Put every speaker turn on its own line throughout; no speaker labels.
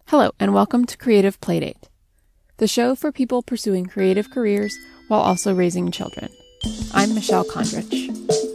Hello, and welcome to Creative Playdate, the show for people pursuing creative careers while also raising children. I'm Michelle Condrich.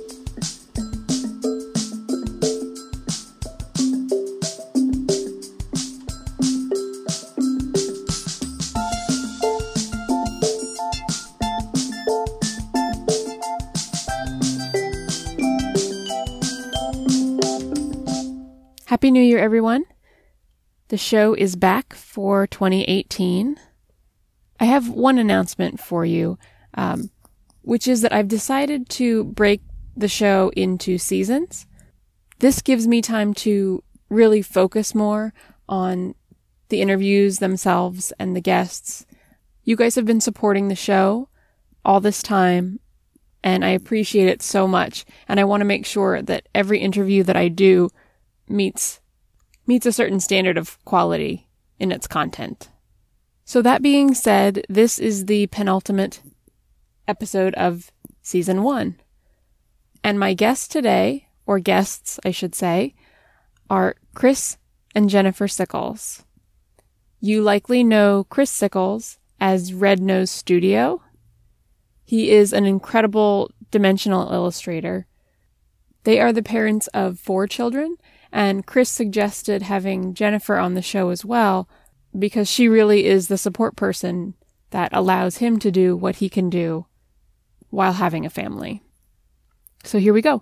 Happy New Year, everyone. The show is back for 2018. I have one announcement for you, which is that I've decided to break the show into seasons. This gives me time to really focus more on the interviews themselves and the guests. You guys have been supporting the show all this time, and I appreciate it so much. And I want to make sure that every interview that I do meets a certain standard of quality in its content. So that being said, this is the penultimate episode of Season 1. And my guests today, or guests I should say, are Chris and Jennifer Sickles. You likely know Chris Sickles as Red Nose Studio. He is an incredible dimensional illustrator. They are the parents of 4 children, and Chris suggested having Jennifer on the show as well because she really is the support person that allows him to do what he can do while having a family. So here we go.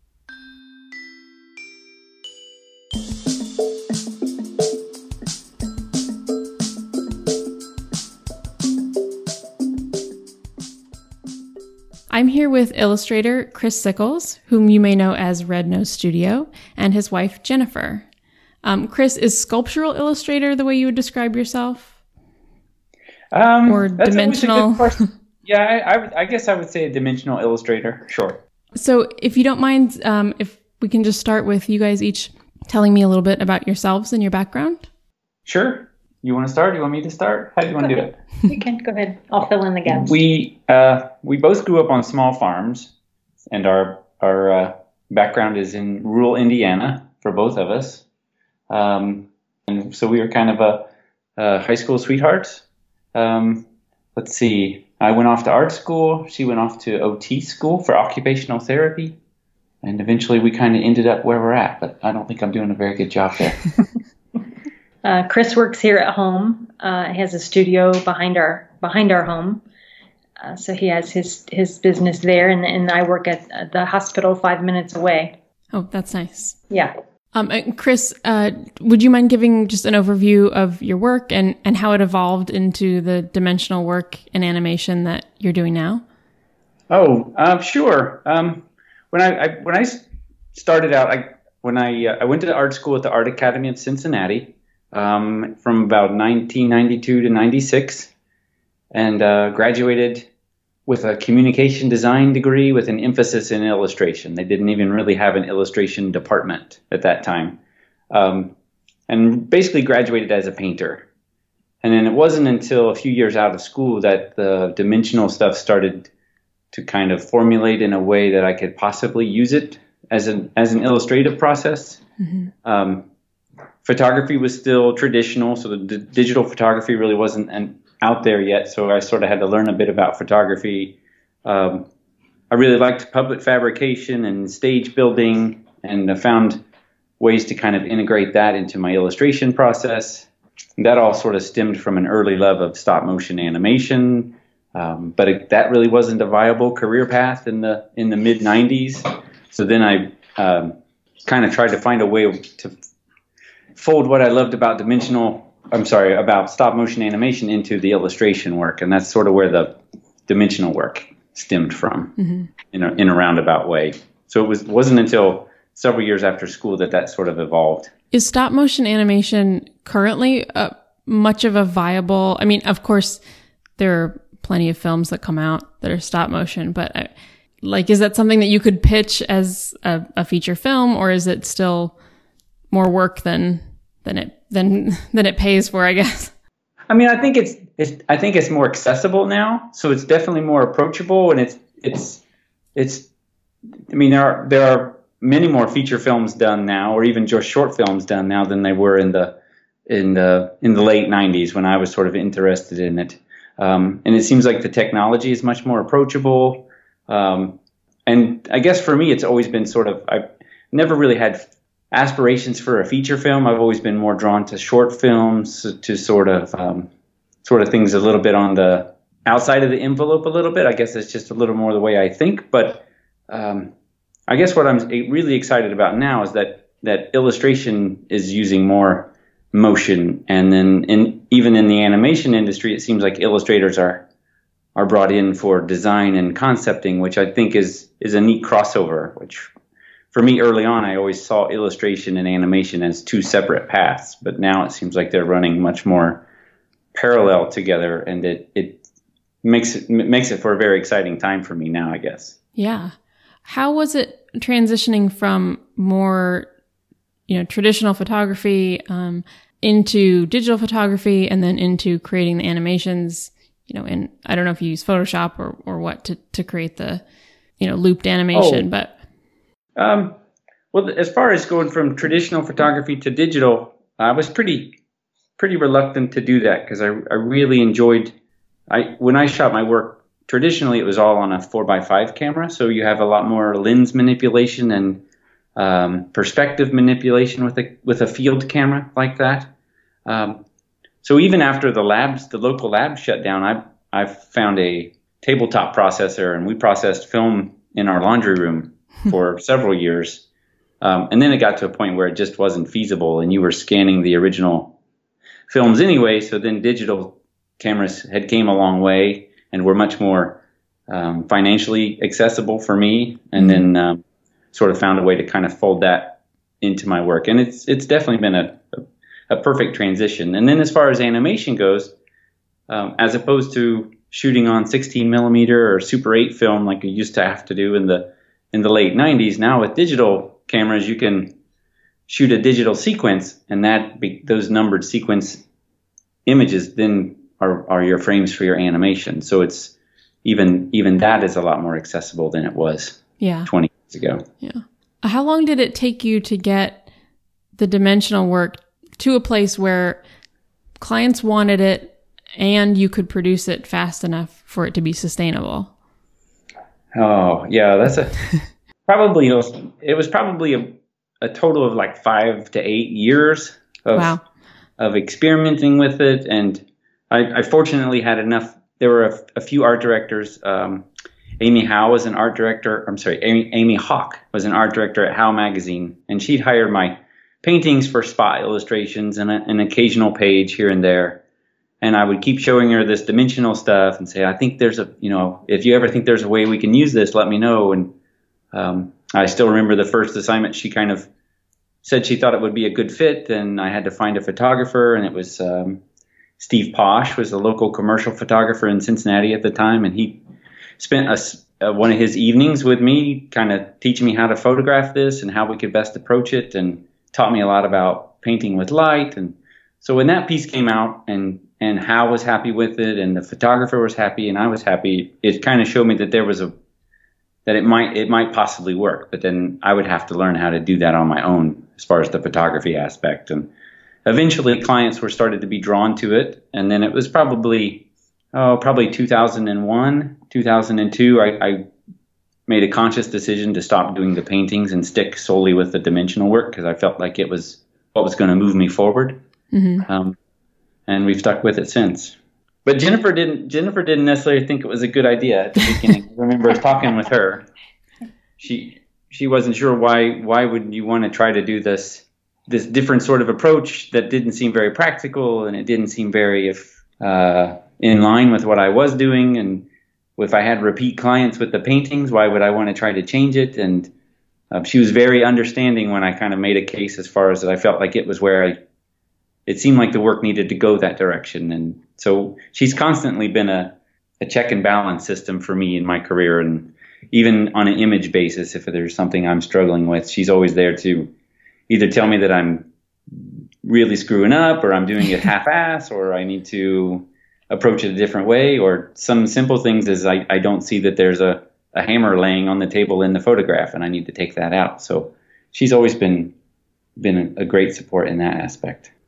I'm here with illustrator Chris Sickles, whom you may know as Red Nose Studio, and his wife Jennifer. Chris, is sculptural illustrator the way you would describe yourself? Or dimensional?
Yeah, I guess I would say a dimensional illustrator, sure.
So if you don't mind, if we can just start with you guys each telling me a little bit about yourselves and your background?
Sure. You want to start? You want me to start? How do you want to do it?
You can go ahead. I'll fill in the gaps.
We both grew up on small farms, and our background is in rural Indiana for both of us. And so we were kind of a high school sweethearts. Let's see. I went off to art school. She went off to OT school for occupational therapy. And eventually we kind of ended up where we're at, but I don't think I'm doing a very good job there.
Chris works here at home. He has a studio behind our home. So he has his business there, and I work at the hospital 5 minutes away.
Oh, that's nice.
Yeah.
Chris, would you mind giving just an overview of your work and how it evolved into the dimensional work and animation that you're doing now?
Oh, sure. When I started out, I went to the art school at the Art Academy of Cincinnati. From about 1992 to 96, and graduated with a communication design degree with an emphasis in illustration. They didn't even really have an illustration department at that time, and basically graduated as a painter. And then it wasn't until a few years out of school that the dimensional stuff started to kind of formulate in a way that I could possibly use it as an illustrative process. Mm-hmm. Photography was still traditional, so the digital photography really wasn't out there yet, so I sort of had to learn a bit about photography. I really liked public fabrication and stage building, and I found ways to kind of integrate that into my illustration process. And that all sort of stemmed from an early love of stop motion animation, but that really wasn't a viable career path in the mid 90s. So then I kind of tried to find a way to fold what I loved about about stop motion animation into the illustration work, and that's sort of where the dimensional work stemmed from, mm-hmm. in a roundabout way. So it wasn't until several years after school that sort of evolved.
Is stop motion animation currently much of a viable? I mean, of course, there are plenty of films that come out that are stop motion, but is that something that you could pitch as a feature film, or is it still more work than it pays for, I guess?
I mean, I think it's more accessible now, so it's definitely more approachable, and it's. I mean, there are many more feature films done now, or even just short films done now, than they were in the in the late 90s when I was sort of interested in it. And it seems like the technology is much more approachable. And I guess for me, it's always been sort of, I've never really had aspirations for a feature film. I've always been more drawn to short films, to sort of things a little bit on the outside of the envelope a little bit. I guess it's just a little more the way I think. But I guess what I'm really excited about now is that illustration is using more motion, and then even in the animation industry, it seems like illustrators are brought in for design and concepting, which I think is a neat crossover. Which for me early on, I always saw illustration and animation as two separate paths, but now it seems like they're running much more parallel together, and it makes it for a very exciting time for me now, I guess.
Yeah. How was it transitioning from more, traditional photography into digital photography and then into creating the animations, and I don't know if you use Photoshop or what to create the, looped animation, but.
Well, as far as going from traditional photography to digital, I was pretty reluctant to do that because I really enjoyed, when I shot my work, traditionally it was all on a 4x5 camera. So you have a lot more lens manipulation and perspective manipulation with a field camera like that. So even after the local labs shut down, I found a tabletop processor, and we processed film in our laundry room for several years. And then it got to a point where it just wasn't feasible, and you were scanning the original films anyway. So then digital cameras had came a long way and were much more financially accessible for me, and then sort of found a way to kind of fold that into my work. And it's definitely been a perfect transition. And then as far as animation goes, as opposed to shooting on 16 millimeter or Super 8 film like you used to have to do in the late 90s, now with digital cameras you can shoot a digital sequence, and those numbered sequence images then are your frames for your animation. So it's even that is a lot more accessible than it was 20 years ago.
Yeah. How long did it take you to get the dimensional work to a place where clients wanted it and you could produce it fast enough for it to be sustainable?
Oh, yeah, that's probably it was probably a total of like 5 to 8 years of experimenting with it. And I fortunately had enough. There were a few art directors. Amy Hawk was an art director at Howe Magazine, and she'd hired my paintings for spot illustrations and an occasional page here and there. And I would keep showing her this dimensional stuff and say, I think there's if you ever think there's a way we can use this, let me know. And I still remember the first assignment, she kind of said she thought it would be a good fit, and I had to find a photographer, and it was Steve Posh was a local commercial photographer in Cincinnati at the time, and he spent one of his evenings with me kind of teaching me how to photograph this and how we could best approach it, and taught me a lot about painting with light. And so when that piece came out and Hal was happy with it and the photographer was happy and I was happy, it kind of showed me that that it might possibly work, but then I would have to learn how to do that on my own as far as the photography aspect. And eventually clients were started to be drawn to it. And then it was probably 2001, 2002, I made a conscious decision to stop doing the paintings and stick solely with the dimensional work because I felt like it was what was going to move me forward. Mm-hmm. And we've stuck with it since. But Jennifer didn't necessarily think it was a good idea at the beginning. I remember talking with her. She wasn't sure why would you want to try to do this different sort of approach that didn't seem very practical, and it didn't seem very in line with what I was doing. And if I had repeat clients with the paintings, why would I want to try to change it? And she was very understanding when I kind of made a case as far as that I felt like it was where it seemed like the work needed to go that direction. And so she's constantly been a check and balance system for me in my career. And even on an image basis, if there's something I'm struggling with, she's always there to either tell me that I'm really screwing up, or I'm doing it half-ass, or I need to approach it a different way, or some simple things is I don't see that there's a hammer laying on the table in the photograph and I need to take that out. So she's always been a great support in that aspect.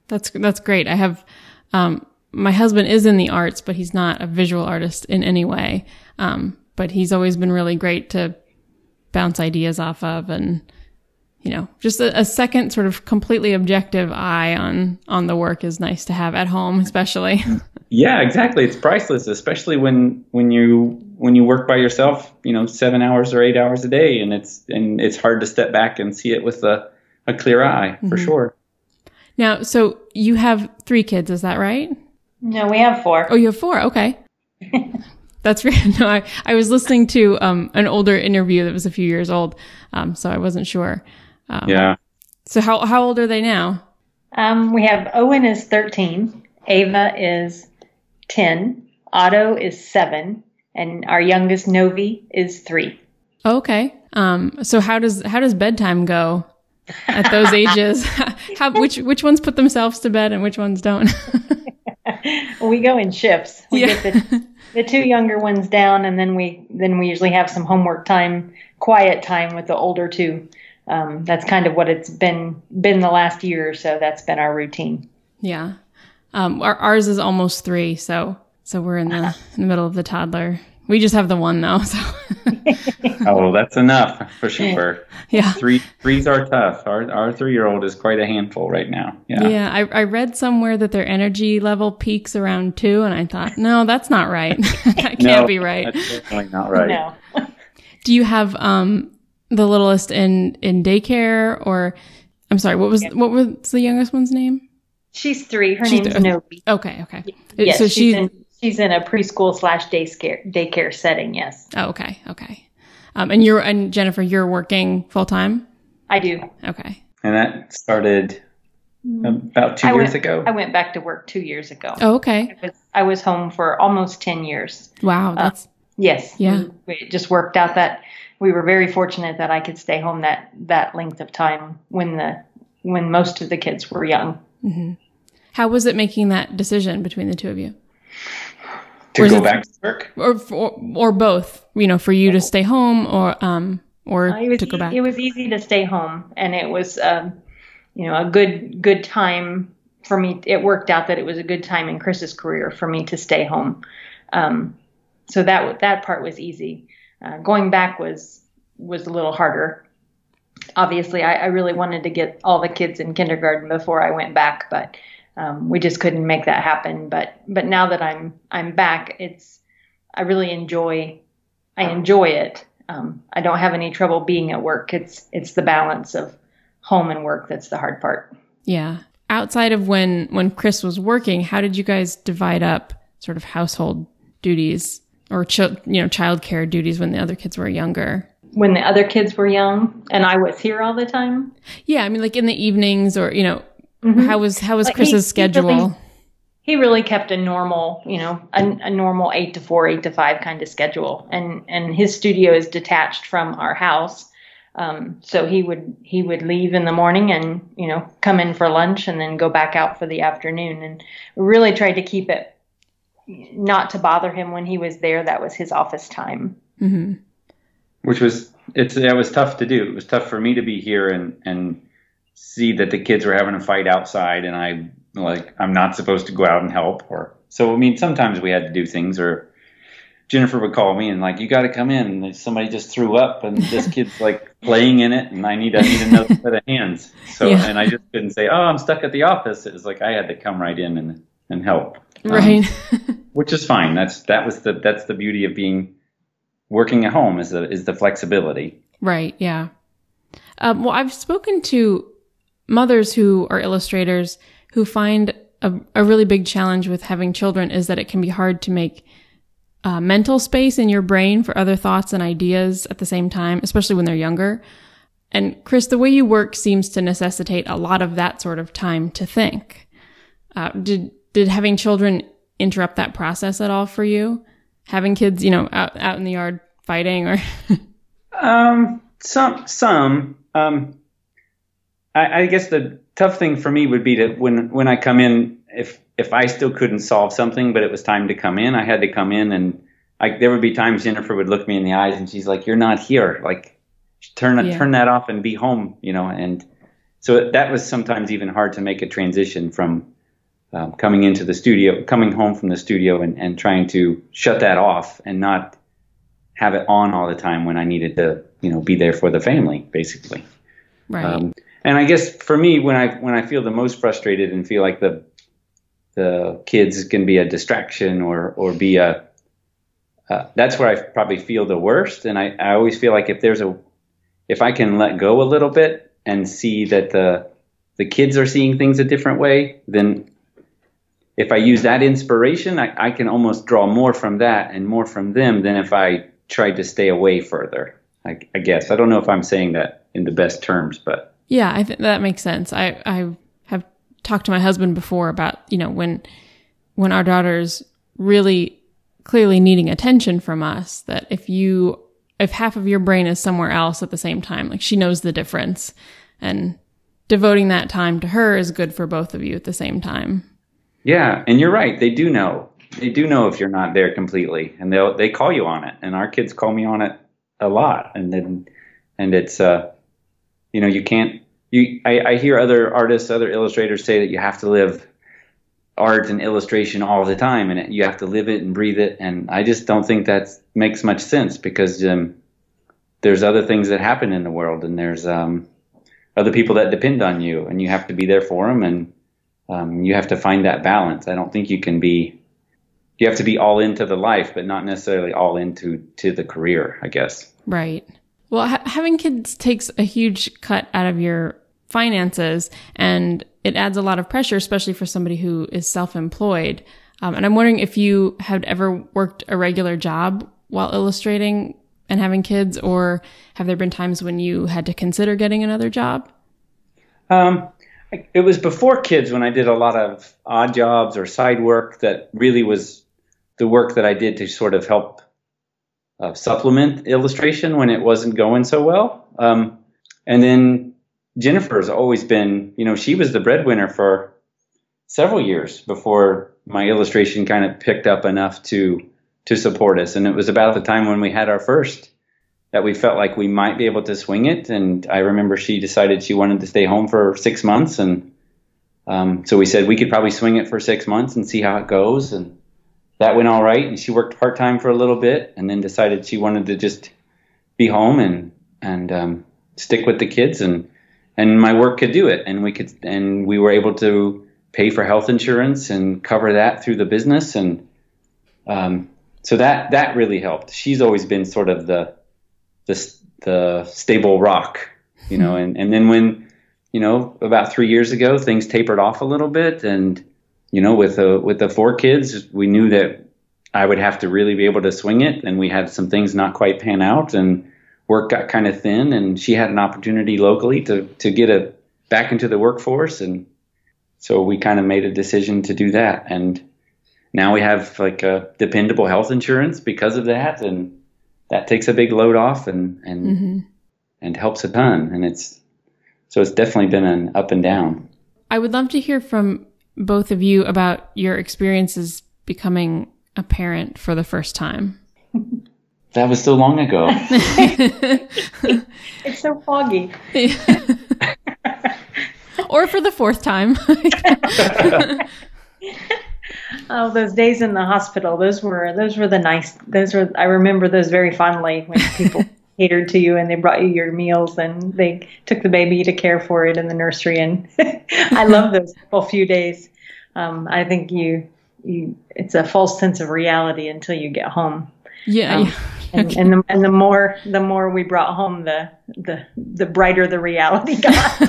That's great. I have, my husband is in the arts, but he's not a visual artist in any way. But he's always been really great to bounce ideas off of, and, you know, just a second sort of completely objective eye on the work is nice to have at home, especially.
Yeah, exactly. It's priceless, especially when you work by yourself, you know, 7 hours or 8 hours a day, and it's hard to step back and see it with a clear eye, for sure.
Now, so you have 3 kids, is that right?
No, we have 4.
Oh, you have 4. Okay. That's right. No, I was listening to an older interview that was a few years old, so I wasn't sure.
Yeah.
So how old are they now?
We have Owen is 13, Ava is 10, Otto is 7, and our youngest Novi is 3.
Okay. So how does bedtime go at those ages? Which ones put themselves to bed and which ones don't?
We go in shifts. We get the 2 younger ones down, and then we usually have some homework time, quiet time with the older 2. That's kind of what it's been the last year or so. That's been our routine.
Yeah. Ours is almost 3, so we're in the middle of the toddler. We just have the one though. So.
Oh, that's enough for sure.
Yeah.
Threes are tough. Our 3-year-old is quite a handful right now. Yeah.
Yeah. I read somewhere that their energy level peaks around 2, and I thought, no, that's not right. That can't be right.
That's definitely not right.
No.
Do you have the littlest in daycare, or I'm sorry, what was the youngest one's name?
She's 3. Her name's Novi.
Okay.
Yes,
so
she's in a preschool / daycare setting. Yes.
Oh, okay. And Jennifer, you're working full time?
I do.
Okay.
And that started about 2 years ago.
I went back to work 2 years ago.
Oh, okay.
I was home for almost 10 years.
Wow. That's
yes.
Yeah.
It just worked out that we were very fortunate that I could stay home that length of time when most of the kids were young.
Mm-hmm. How was it making that decision between the 2 of you?
To go back to work?
Or both, you know, for you to stay home or to go back?
It was easy to stay home, and it was, a good time for me. It worked out that it was a good time in Chris's career for me to stay home. So that part was easy. Going back was a little harder. Obviously, I really wanted to get all the kids in kindergarten before I went back, but we just couldn't make that happen. But now that I'm back, I really enjoy it. I don't have any trouble being at work. It's the balance of home and work that's the hard part.
Yeah. Outside of when Chris was working, how did you guys divide up sort of household duties or childcare duties when the other kids were younger?
When the other kids were young and I was here all the time?
Yeah, I mean, like in the evenings, or, you know,
Mm-hmm.
how was Chris's schedule?
He really kept a normal, a normal 8 to 4, 8 to 5 kind of schedule. And his studio is detached from our house. So he would leave in the morning and, come in for lunch and then go back out for the afternoon. And we really tried to keep it not to bother him when he was there. That was his office time.
Mm-hmm.
Which was, it was tough to do. It was tough for me to be here and see that the kids were having a fight outside, and I'm not supposed to go out and help. So, I mean, sometimes we had to do things, or Jennifer would call me and you got to come in. And somebody just threw up and this kid's playing in it, and I need another set of hands. So,
yeah.
And I just couldn't say, I'm stuck at the office. It was I had to come right in and help.
Right.
Which is fine. That's the beauty of working at home is the flexibility.
Right. Yeah. Well, I've spoken to mothers who are illustrators who find a really big challenge with having children is that it can be hard to make mental space in your brain for other thoughts and ideas at the same time, especially when they're younger. And Chris, the way you work seems to necessitate a lot of that sort of time to think. Did having children interrupt that process at all for you? Having kids, out in the yard fighting, or?
Some. I guess the tough thing for me would be to when I come in, if I still couldn't solve something, but it was time to come in, I had to come in, and there would be times Jennifer would look me in the eyes and she's like, "You're not here. Turn that off and be home," and so that was sometimes even hard to make a transition from coming home from the studio and trying to shut that off and not have it on all the time when I needed to, be there for the family, basically.
Right.
And I guess for me, when I feel the most frustrated and feel like the kids can be a distraction or be that's where I probably feel the worst. And I always feel like if I can let go a little bit and see that the kids are seeing things a different way, then if I use that inspiration, I can almost draw more from that and more from them than if I tried to stay away further. I guess. I don't know if I'm saying that in the best terms, but.
Yeah, I think that makes sense. I have talked to my husband before about, when our daughter's really clearly needing attention from us, that if half of your brain is somewhere else at the same time, like she knows the difference, and devoting that time to her is good for both of you at the same time.
Yeah, and you're right. They do know. They do know if you're not there completely, and they call you on it. And our kids call me on it a lot. And it's you can't. I hear other artists, other illustrators say that you have to live art and illustration all the time, and you have to live it and breathe it. And I just don't think that makes much sense, because there's other things that happen in the world, and there's other people that depend on you, and you have to be there for them, and you have to find that balance. I don't think you have to be all into the life, but not necessarily all into the career, I guess.
Right. Well, having kids takes a huge cut out of your finances, and it adds a lot of pressure, especially for somebody who is self-employed. And I'm wondering if you had ever worked a regular job while illustrating and having kids, or have there been times when you had to consider getting another job?
It was before kids, when I did a lot of odd jobs or side work that really was the work that I did to sort of help supplement illustration when it wasn't going so well. And then Jennifer's always been, she was the breadwinner for several years before my illustration kind of picked up enough to support us. And it was about the time when we had our first that we felt like we might be able to swing it. And I remember she decided she wanted to stay home for 6 months. And so we said we could probably swing it for 6 months and see how it goes. And that went all right. And she worked part-time for a little bit, and then decided she wanted to just be home and stick with the kids. And my work could do it. And we were able to pay for health insurance and cover that through the business. And so that really helped. She's always been sort of the stable rock, and then when, about 3 years ago, things tapered off a little bit. And, with the 4 kids, we knew that I would have to really be able to swing it. And we had some things not quite pan out, and work got kind of thin, and she had an opportunity locally to get back into the workforce. And so we kind of made a decision to do that. And now we have like a dependable health insurance because of that. And that takes a big load off and helps a ton. And it's definitely been an up and down. I
would love to hear from both of you about your experiences becoming a parent for the first time.
That was so long ago.
It's so foggy.
Or for the 4th time.
Oh, those days in the hospital, those were I remember those very fondly, when people catered to you and they brought you your meals and they took the baby to care for it in the nursery. And I love those few days. I think it's a false sense of reality until you get home.
Yeah.
Okay. And the more we brought home, the brighter the reality got.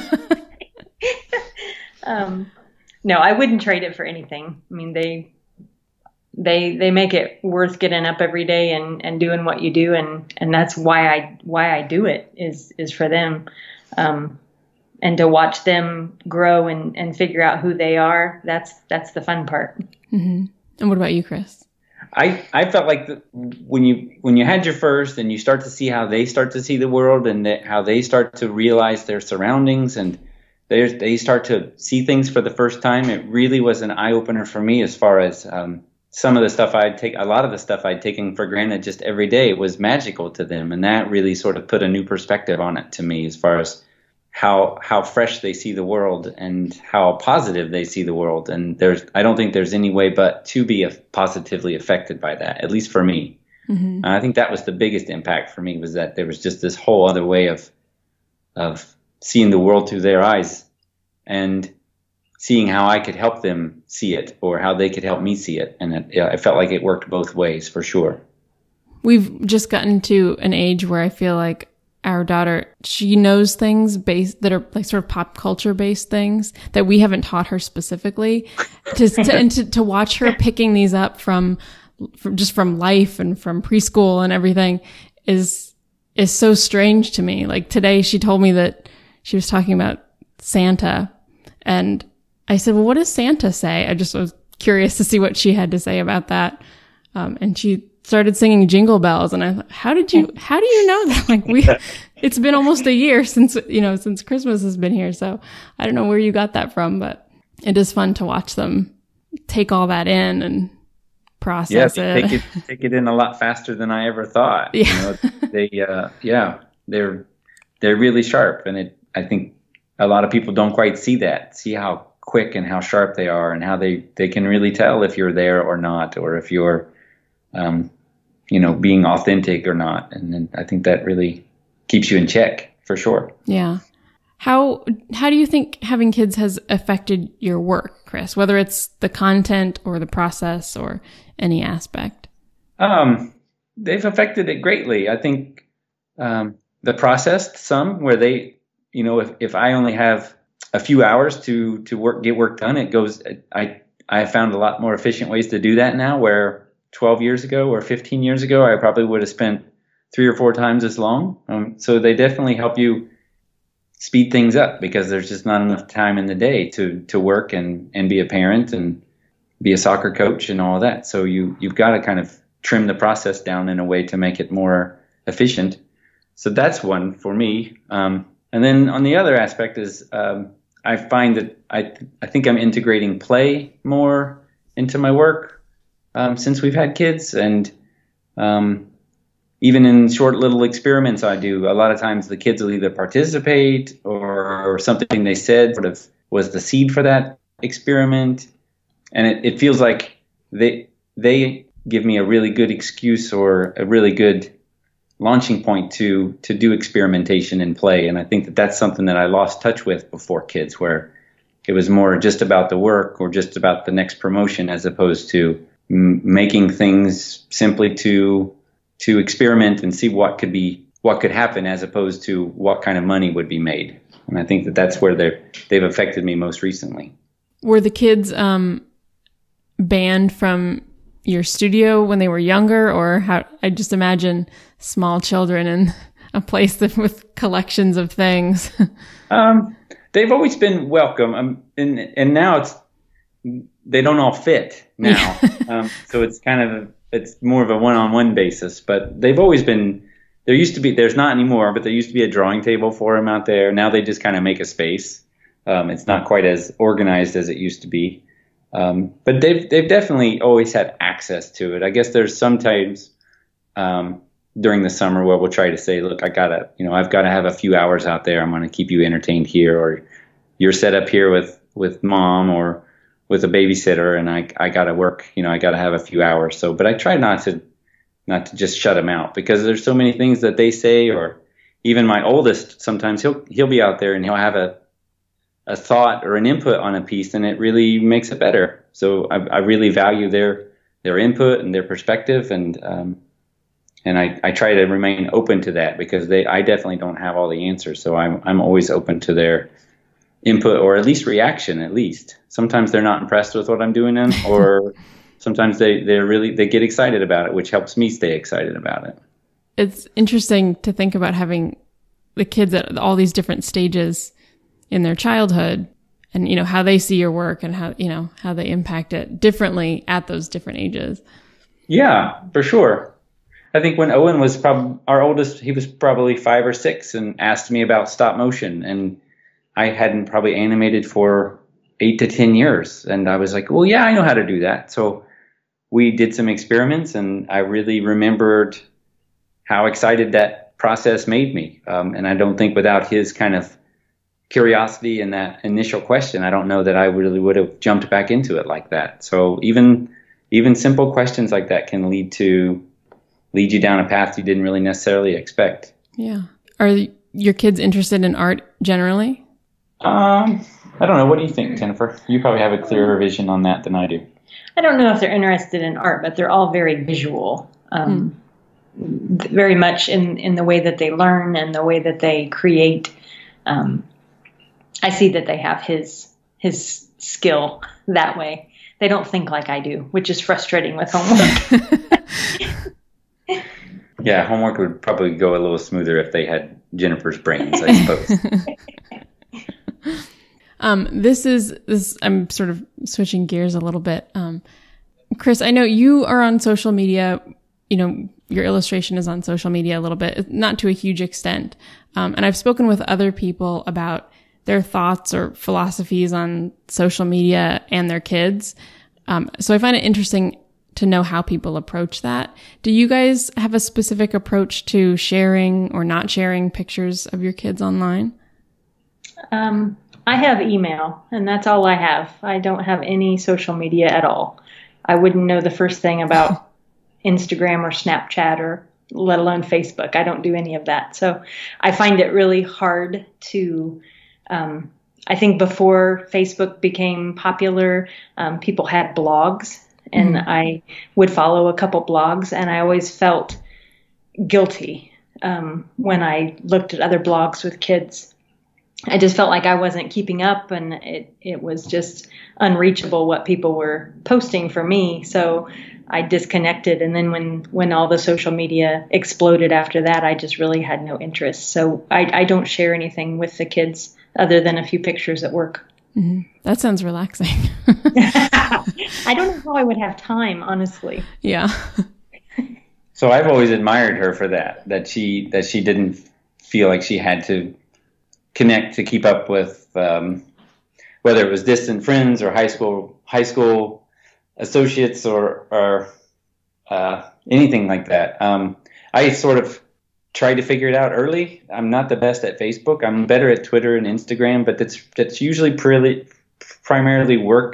No, I wouldn't trade it for anything. I mean, they make it worth getting up every day and doing what you do, and that's why I do it is for them, and to watch them grow and figure out who they are. That's the fun part.
Mm-hmm. And what about you, Chris?
I felt like when you had your first, and you start to see how they start to see the world, and how they start to realize their surroundings, and they start to see things for the first time. It really was an eye opener for me, as far as some of the stuff a lot of the stuff I'd taken for granted just every day was magical to them, and that really sort of put a new perspective on it to me, as far as how fresh they see the world and how positive they see the world. And I don't think there's any way but to be positively affected by that, at least for me. Mm-hmm. I think that was the biggest impact for me, was that there was just this whole other way of seeing the world through their eyes and seeing how I could help them see it or how they could help me see it. And I felt like it worked both ways for sure.
We've just gotten to an age where I feel like our daughter, she knows things that are like sort of pop culture based things that we haven't taught her specifically. To watch her picking these up from life and from preschool and everything is so strange to me. Like today she told me that she was talking about Santa, and I said, well, what does Santa say? I just was curious to see what she had to say about that. And she started singing Jingle Bells, and I thought, how do you know that? Like it's been almost a year since Christmas has been here. So I don't know where you got that from, but it is fun to watch them take all that in and process it. Take it in a lot faster than I ever thought. Yeah. They're really sharp, and I think a lot of people don't quite see how quick and how sharp they are, and how they can really tell if you're there or not, or if you're being authentic or not. And then I think that really keeps you in check for sure. Yeah. How do you think having kids has affected your work, Chris? Whether it's the content or the process or any aspect? They've affected it greatly. I think the process, some where they, if I only have a few hours to get work done, it goes. I have found a lot more efficient ways to do that now, where 12 years ago or 15 years ago, I probably would have spent 3 or 4 times as long. So they definitely help you speed things up, because there's just not enough time in the day to work and be a parent and be a soccer coach and all of that. So you've got to kind of trim the process down in a way to make it more efficient. So that's one for me. And then on the other aspect is I find that I think I'm integrating play more into my work since we've had kids. And even in short little experiments I do, a lot of times the kids will either participate or something they said sort of was the seed for that experiment. And it feels like they give me a really good excuse or a really good launching point to do experimentation and play. And I think that that's something that I lost touch with before kids, where it was more just about the work or just about the next promotion, as opposed to making things simply to experiment and see what could happen, as opposed to what kind of money would be made. And I think that that's where they've affected me most recently. Were the kids banned from your studio when they were younger, or how? I just imagine small children in a place with collections of things. They've always been welcome, and now they don't all fit now. So it's more of a one-on-one basis, but they've always been. There used to be, there's not anymore, but there used to be a drawing table for them out there. Now they just kind of make a space. It's not quite as organized as it used to be. But they've definitely always had access to it. I guess there's sometimes during the summer where we'll try to say, look, I've got to have a few hours out there. I'm going to keep you entertained here, or you're set up here with mom or with a babysitter, and I got to work. I got to have a few hours. So, but I try not to just shut them out, because there's so many things that they say, or even my oldest, sometimes he'll be out there and he'll have a thought or an input on a piece, and it really makes it better. So I really value their input and their perspective, and I try to remain open to that, because I definitely don't have all the answers. So I'm always open to their input, or at least reaction. At least sometimes they're not impressed with what I'm doing, or sometimes they get excited about it, which helps me stay excited about it. It's interesting to think about having the kids at all these different stages in their childhood, and how they see your work, and how they impact it differently at those different ages. Yeah, for sure. I think when Owen was our oldest, he was probably 5 or 6, and asked me about stop motion, and I hadn't probably animated for 8 to 10 years, and I was like, well, yeah, I know how to do that. So we did some experiments, and I really remembered how excited that process made me. And I don't think without his kind of
curiosity and that initial question, I don't know that I really would have jumped back into it like that. So even simple questions like that can lead you down a path you didn't really necessarily expect.
Yeah. Are your kids interested in art generally?
I don't know. What do you think, Jennifer? You probably have a clearer vision on that than I do.
I don't know if they're interested in art, but they're all very visual, very much in the way that they learn and the way that they create. I see that they have his skill that way. They don't think like I do, which is frustrating with homework.
Yeah, homework would probably go a little smoother if they had Jennifer's brains, I suppose.
I'm sort of switching gears a little bit. Chris, I know you are on social media. You know, your illustration is on social media a little bit, not to a huge extent. And I've spoken with other people about their thoughts or philosophies on social media and their kids. So I find it interesting to know how people approach that. Do you guys have a specific approach to sharing or not sharing pictures of your kids online?
I have email, and that's all I have. I don't have any social media at all. I wouldn't know the first thing about Instagram or Snapchat or let alone Facebook. I don't do any of that. So I find it really hard to, I think before Facebook became popular, people had blogs, and I would follow a couple blogs, and I always felt guilty when I looked at other blogs with kids. I just felt like I wasn't keeping up, and it was just unreachable what people were posting for me. So I disconnected. And then when all the social media exploded after that, I just really had no interest. So I don't share anything with the kids other than a few pictures at work.
Mm-hmm. That sounds relaxing.
I don't know how I would have time, honestly.
Yeah.
So I've always admired her for that she didn't feel like she had to connect to keep up with whether it was distant friends or high school associates or anything like that. I sort of tried to figure it out early. I'm not the best at Facebook. I'm better at Twitter and Instagram, but that's usually primarily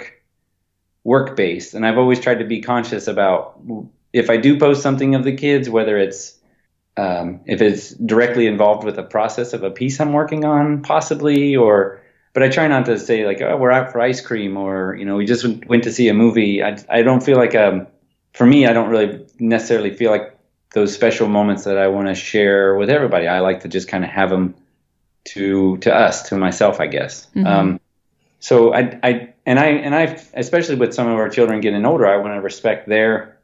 work based. And I've always tried to be conscious about if I do post something of the kids, whether it's if it's directly involved with the process of a piece I'm working on, possibly, but I try not to say like, oh, we're out for ice cream, or, we just went to see a movie. I don't feel like, for me, I don't really necessarily feel like those special moments that I want to share with everybody. I like to just kind of have them to myself, I guess. Mm-hmm. So I especially with some of our children getting older, I want to respect their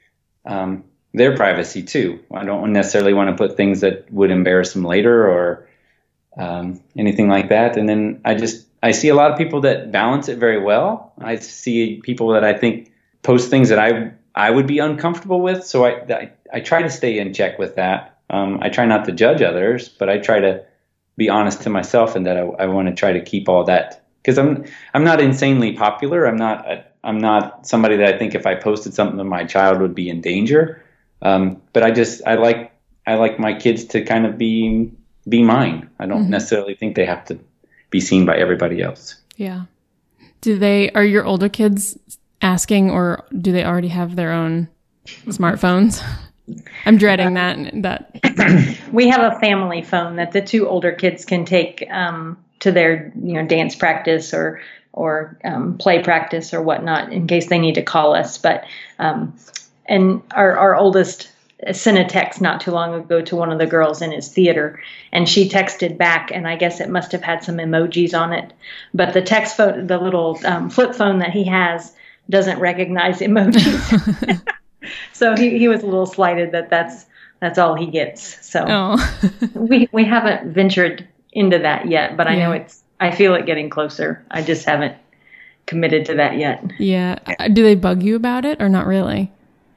privacy too. I don't necessarily want to put things that would embarrass them later or anything like that. And then I see a lot of people that balance it very well. I see people that I think post things that I would be uncomfortable with. So I try to stay in check with that. I try not to judge others, but I try to be honest to myself, and that I want to try to keep all that, because I'm not insanely popular. I'm not somebody that I think if I posted something that my child would be in danger. But I like my kids to kind of be mine. I don't necessarily think they have to be seen by everybody else.
Yeah. Are your older kids asking, or do they already have their own smartphones? I'm dreading that.
We have a family phone that the two older kids can take to their dance practice or play practice or whatnot in case they need to call us. But and our oldest sent a text not too long ago to one of the girls in his theater, and she texted back, and I guess it must have had some emojis on it. But the text phone, the little flip phone that he has, doesn't recognize emojis. So he was a little slighted that's all he gets. So we haven't ventured into that yet, but I know I feel it getting closer. I just haven't committed to that yet.
Yeah. Do they bug you about it or not really?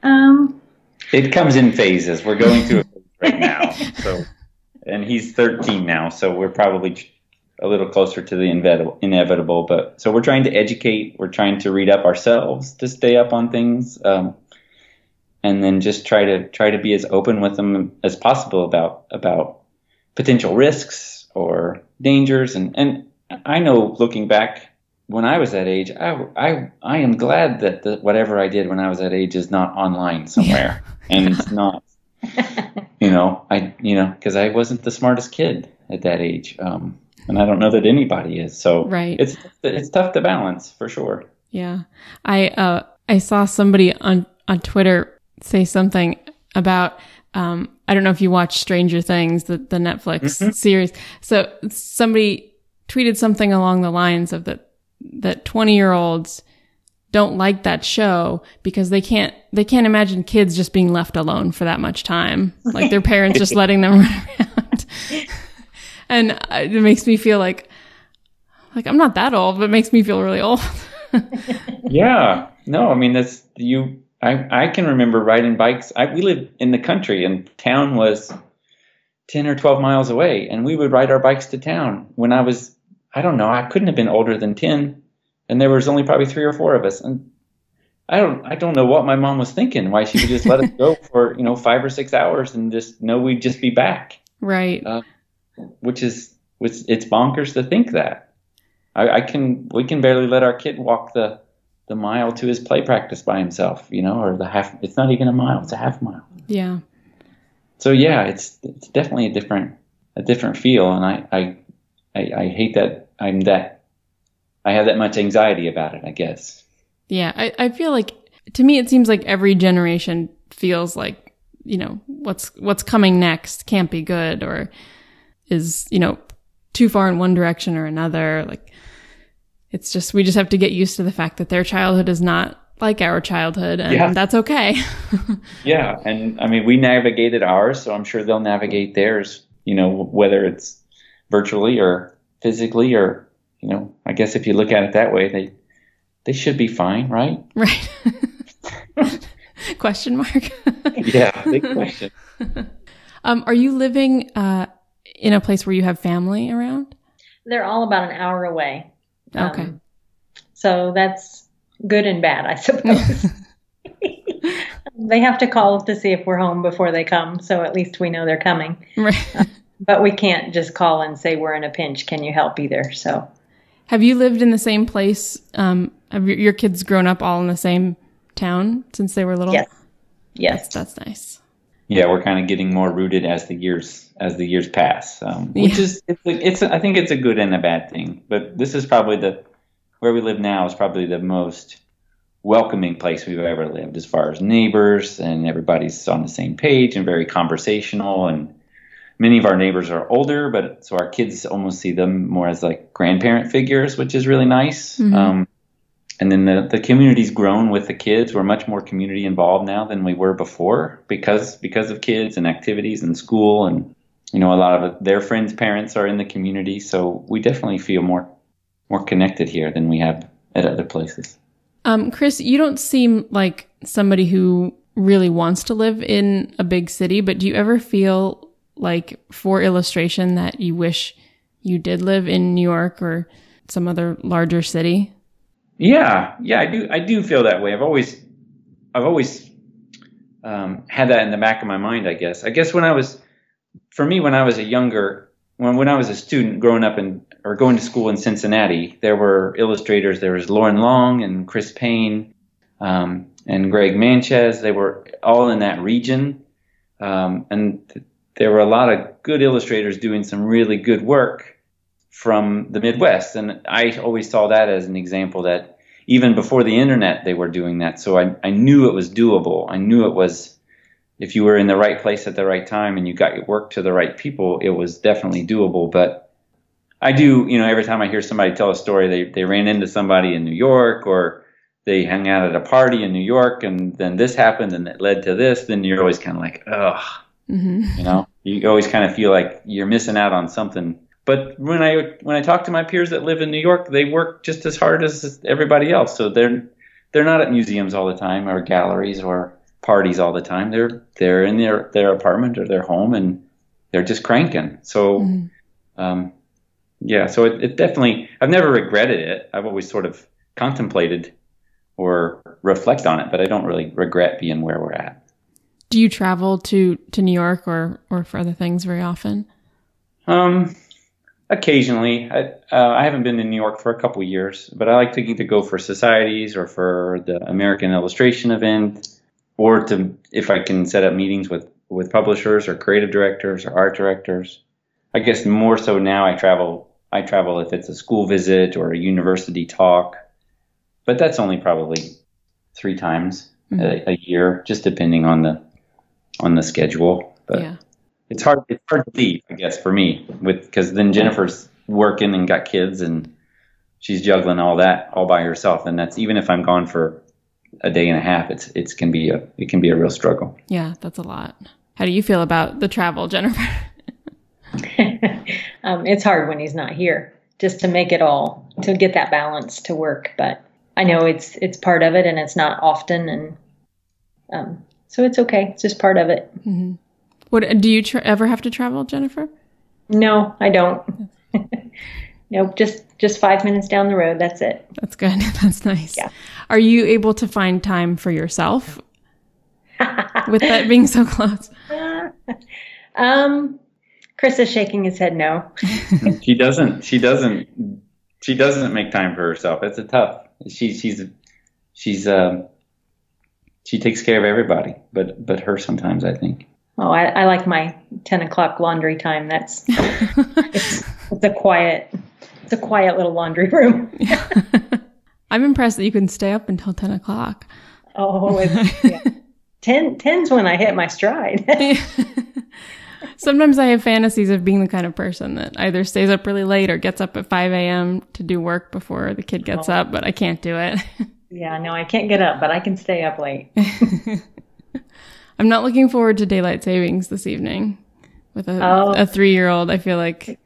It comes in phases. We're going through a phase right now. So, and he's 13 now, so we're probably a little closer to the inevitable. But so we're trying to educate. We're trying to read up ourselves to stay up on things, and then just try to be as open with them as possible about potential risks or dangers. And I know looking back when I was that age, I am glad that whatever I did when I was that age is not online somewhere and it's not, because I wasn't the smartest kid at that age. And I don't know that anybody is. So
right.
It's tough to balance for sure.
Yeah. I saw somebody on Twitter say something about, I don't know if you watch Stranger Things, the Netflix series. So somebody tweeted something along the lines of that 20-year-olds don't like that show because they can't imagine kids just being left alone for that much time. Like their parents just letting them run around. And it makes me feel like I'm not that old, but it makes me feel really old.
Yeah. No, I mean, I can remember riding bikes. We lived in the country and town was 10 or 12 miles away. And we would ride our bikes to town when I couldn't have been older than 10. And there was only probably 3 or 4 of us. And I don't know what my mom was thinking, why she would just let us go for, 5 or 6 hours and just know we'd just be back.
Right.
It's bonkers to think that. We can barely let our kid walk the mile to his play practice by himself, or the half. It's not even a mile; it's a half mile.
Yeah.
So yeah, it's definitely a different feel, and I hate that I have that much anxiety about it, I guess.
Yeah, I feel like, to me, it seems like every generation feels like, what's coming next can't be good or is, too far in one direction or another. Like, it's just, we just have to get used to the fact that their childhood is not like our childhood, and that's okay.
Yeah. And I mean, we navigated ours, so I'm sure they'll navigate theirs, whether it's virtually or physically or, I guess if you look at it that way, they should be fine, right?
Right. Question mark?
Yeah, big question.
Are you living in a place where you have family around?
They're all about an hour away.
Okay.
So that's good and bad, I suppose. They have to call to see if we're home before they come, so at least we know they're coming.
Right.
But we can't just call and say we're in a pinch. Can you help either? So,
have you lived in the same place? Have your kids grown up all in the same town since they were little?
Yes.
That's nice.
Yeah, we're kind of getting more rooted as the years pass, which is I think it's a good and a bad thing. But this is probably where we live now is probably the most welcoming place we've ever lived, as far as neighbors, and everybody's on the same page and very conversational. And many of our neighbors are older, so our kids almost see them more as like grandparent figures, which is really nice. Mm-hmm. And then the community's grown with the kids. We're much more community involved now than we were before because of kids and activities and school. And, a lot of their friends' parents are in the community. So we definitely feel more connected here than we have at other places.
Chris, you don't seem like somebody who really wants to live in a big city, but do you ever feel like, for illustration, that you wish you did live in New York or some other larger city?
Yeah, I do feel that way. I've always had that in the back of my mind, I guess. I guess when I was a student growing up or going to school in Cincinnati, there were illustrators. There was Lauren Long and Chris Payne, and Greg Manchez. They were all in that region. And there were a lot of good illustrators doing some really good work from the Midwest. And I always saw that as an example that even before the internet, they were doing that. So I knew it was doable. I knew it was, if you were in the right place at the right time and you got your work to the right people, it was definitely doable. But I do, every time I hear somebody tell a story, they ran into somebody in New York or they hung out at a party in New York and then this happened and it led to this, then you're always kind of like, ugh, mm-hmm. You always kind of feel like you're missing out on something. But when I talk to my peers that live in New York, they work just as hard as everybody else. So they're not at museums all the time or galleries or parties all the time. They're in their apartment or their home and they're just cranking. So, mm-hmm. So it definitely, I've never regretted it. I've always sort of contemplated or reflect on it, but I don't really regret being where we're at.
Do you travel to New York or for other things very often?
Occasionally. I haven't been to New York for a couple years, but I like to either go for societies or for the American Illustration event, or to if I can set up meetings with publishers or creative directors or art directors. I guess more so now I travel if it's a school visit or a university talk, but that's only probably 3 times a year, just depending on the schedule. But
Yeah.
it's hard to leave, I guess, for me, because then Jennifer's working and got kids and she's juggling all that all by herself, and that's even if I'm gone for a day and a half, it can be a real struggle.
Yeah, that's a lot. How do you feel about the travel, Jennifer?
It's hard when he's not here, just to make it all, to get that balance to work. But I know it's part of it, and it's not often, and so it's okay. It's just part of it.
Mm-hmm. What do you ever have to travel, Jennifer?
No, I don't. Nope, just 5 minutes down the road. That's it.
That's good. That's nice.
Yeah.
Are you able to find time for yourself with that being so close?
Chris is shaking his head no.
She doesn't make time for herself. It's a tough. She takes care of everybody, but her sometimes, I think.
Oh, I like my 10 o'clock laundry time. It's a quiet little laundry room.
I'm impressed that you can stay up until 10 o'clock.
Oh, yeah. 10's when I hit my stride.
Sometimes I have fantasies of being the kind of person that either stays up really late or gets up at 5 a.m. to do work before the kid gets up, but I can't do it.
Yeah, no, I can't get up, but I can stay up late.
I'm not looking forward to daylight savings this evening with a 3-year-old. I feel like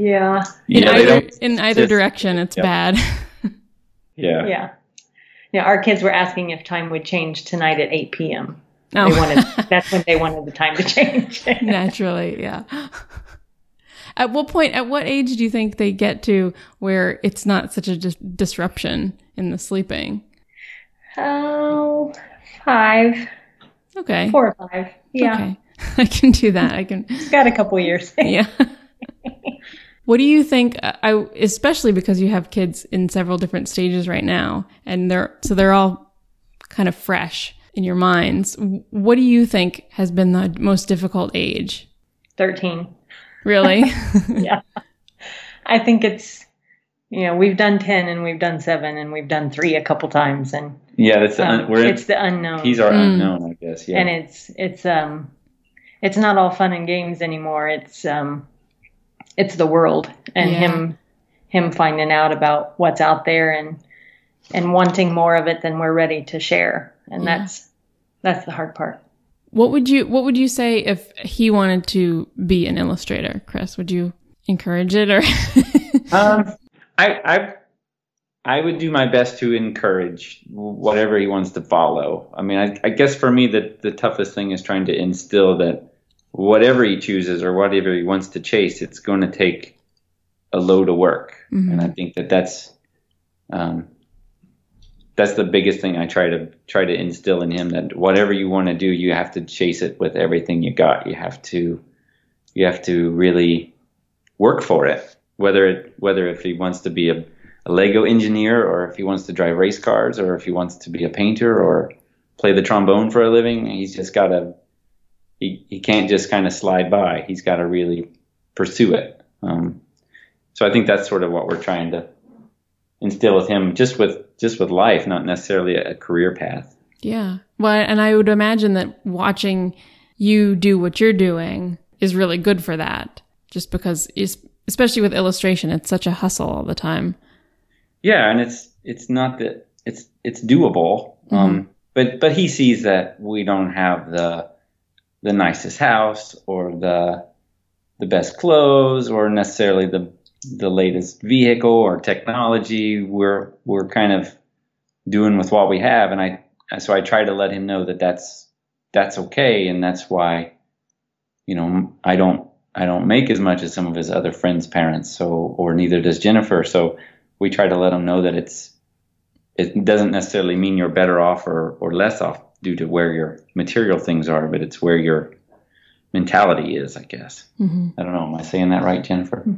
in either direction, it's bad.
Yeah.
Yeah, our kids were asking if time would change tonight at 8 p.m.
Oh.
That's when they wanted the time to change.
Naturally, yeah. At what age do you think they get to where it's not such a disruption in the sleeping?
Oh, 5.
Okay.
4 or 5. Yeah.
Okay. I can do that.
It's got a couple years.
Yeah. What do you think, especially because you have kids in several different stages right now, and they're all kind of fresh in your minds. What do you think has been the most difficult age?
13.
Really?
Yeah. I think it's, we've done 10 and we've done 7 and we've done 3 a couple times. And
yeah, it's
the unknown.
He's our unknown, I guess. Yeah.
And it's not all fun and games anymore. It's the world and him finding out about what's out there and wanting more of it than we're ready to share. And that's the hard part.
What would you say if he wanted to be an illustrator, Chris? Would you encourage it or?
I would do my best to encourage whatever he wants to follow. I mean, I guess for me the toughest thing is trying to instill that whatever he chooses or whatever he wants to chase, it's going to take a load of work. Mm-hmm. And I think that's the biggest thing I try to instill in him, that whatever you want to do, you have to chase it with everything you got. You have to really work for it. Whether if he wants to be a Lego engineer, or if he wants to drive race cars, or if he wants to be a painter or play the trombone for a living, he's just got to. He can't just kind of slide by. He's got to really pursue it. So I think that's sort of what we're trying to instill with him, just with life, not necessarily a career path.
Yeah. Well, and I would imagine that watching you do what you're doing is really good for that, just because, especially with illustration, it's such a hustle all the time.
Yeah, and it's not that it's doable. Mm-hmm. But he sees that we don't have the nicest house or the best clothes or necessarily the latest vehicle or technology. We're kind of doing with what we have, and so I try to let him know that that's okay, and that's why I don't make as much as some of his other friends' parents, or neither does Jennifer. So we try to let him know that it doesn't necessarily mean you're better off or less off due to where your material things are, but it's where your mentality is, I guess. Mm-hmm. I don't know. Am I saying that right, Jennifer?
Mm-hmm.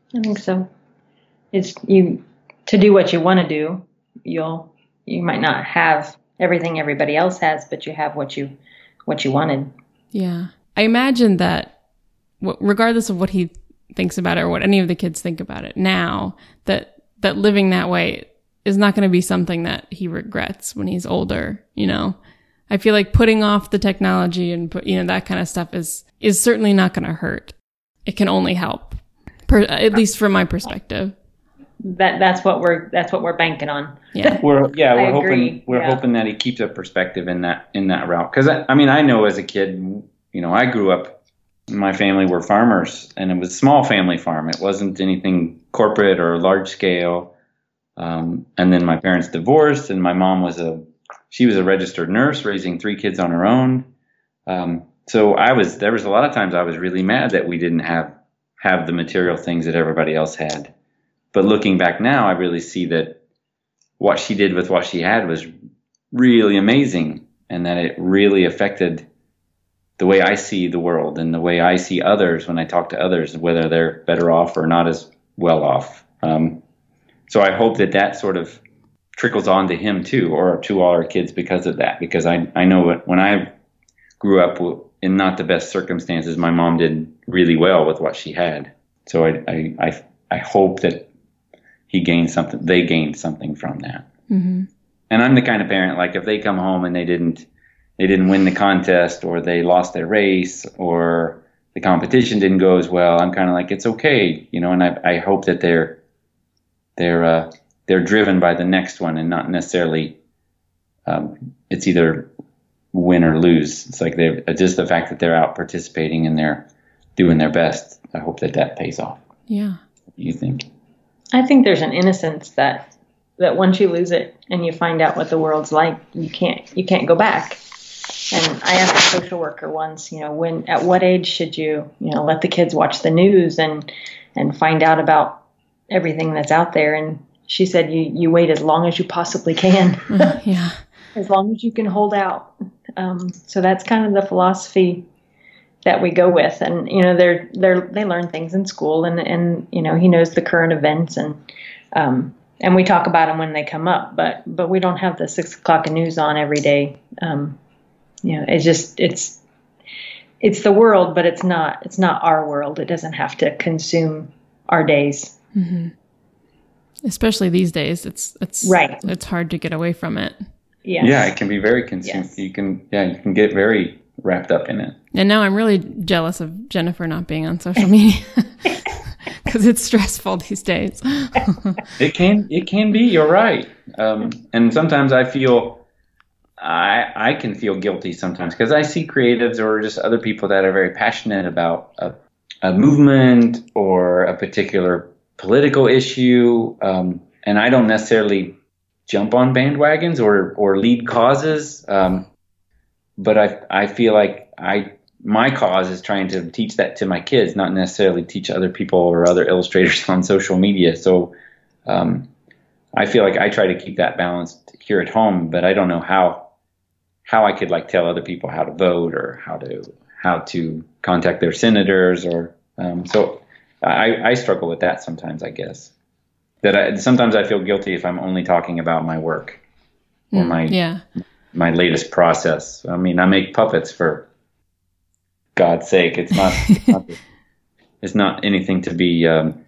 I think so. It's you to do what you want to do. You might not have everything everybody else has, but you have what you wanted.
Yeah. I imagine that regardless of what he thinks about it or what any of the kids think about it now, that living that way is not going to be something that he regrets when he's older, you know? I feel like putting off the technology and that kind of stuff is certainly not going to hurt. It can only help, at least from my perspective.
That's what we're banking on.
Yeah,
we're
agree.
hoping that he keeps a perspective in that route. Because I know as a kid, I grew up. My family were farmers, and it was a small family farm. It wasn't anything corporate or large scale. And then my parents divorced, and my mom was a registered nurse raising 3 kids on her own. So there was a lot of times I was really mad that we didn't have the material things that everybody else had. But looking back now, I really see that what she did with what she had was really amazing, and that it really affected the way I see the world and the way I see others when I talk to others, whether they're better off or not as well off. So I hope that sort of trickles on to him too, or to all our kids because of that. Because I know when I grew up in not the best circumstances, my mom did really well with what she had. So I hope that they gained something from that.
Mm-hmm.
And I'm the kind of parent, like if they come home and they didn't win the contest, or they lost their race, or the competition didn't go as well, I'm kind of like, it's okay, and I hope that they're driven by the next one, and not necessarily it's either win or lose. It's like just the fact that they're out participating and they're doing their best. I hope that pays off.
Yeah.
What do you think?
I think there's an innocence that once you lose it and you find out what the world's like, you can't go back. And I asked a social worker once, at what age should you, let the kids watch the news and find out about everything that's out there? And she said, you wait as long as you possibly can.
Yeah.
As long as you can hold out. So that's kind of the philosophy that we go with. And, they learn things in school, and he knows the current events, and we talk about them when they come up, but we don't have the 6 o'clock news on every day. It's the world, but it's not our world. It doesn't have to consume our days.
Mm-hmm. Especially these days, it's
right.
It's hard to get away from it.
Yes.
Yeah, it can be very consumed.
Yes.
You can get very wrapped up in it.
And now I'm really jealous of Jennifer not being on social media because it's stressful these days.
It can be. You're right. And sometimes I feel I can feel guilty sometimes because I see creatives or just other people that are very passionate about a movement or a particular political issue, and I don't necessarily jump on bandwagons or lead causes, but I feel like my cause is trying to teach that to my kids, not necessarily teach other people or other illustrators on social media. So I feel like I try to keep that balanced here at home, but I don't know how I could tell other people how to vote or how to contact their senators or so. I struggle with that sometimes, I guess. Sometimes I feel guilty if I'm only talking about my work or my latest process. I mean, I make puppets, for God's sake. It's not anything to be,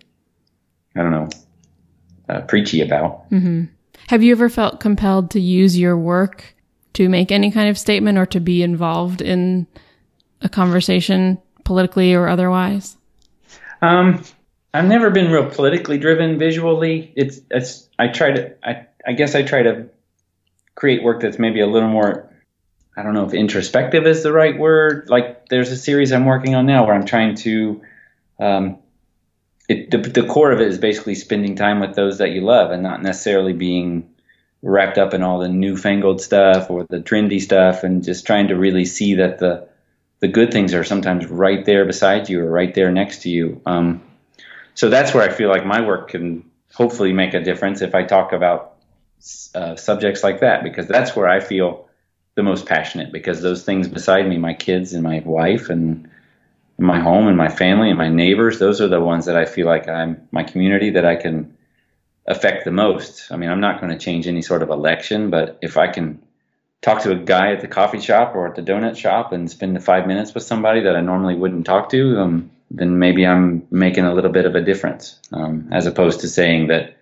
preachy about.
Mm-hmm. Have you ever felt compelled to use your work to make any kind of statement or to be involved in a conversation politically or otherwise?
I've never been real politically driven visually. I guess I try to create work that's maybe a little more, I don't know if introspective is the right word. Like there's a series I'm working on now where I'm trying to, the core of it is basically spending time with those that you love and not necessarily being wrapped up in all the newfangled stuff or the trendy stuff, and just trying to really see that the good things are sometimes right there beside you or right there next to you. So that's where I feel like my work can hopefully make a difference if I talk about subjects like that, because that's where I feel the most passionate, because those things beside me, my kids and my wife and my home and my family and my neighbors. Those are the ones that I feel like my community that I can affect the most. I mean, I'm not going to change any sort of election, but if I can talk to a guy at the coffee shop or at the donut shop and spend the 5 minutes with somebody that I normally wouldn't talk to, then maybe I'm making a little bit of a difference, as opposed to saying that,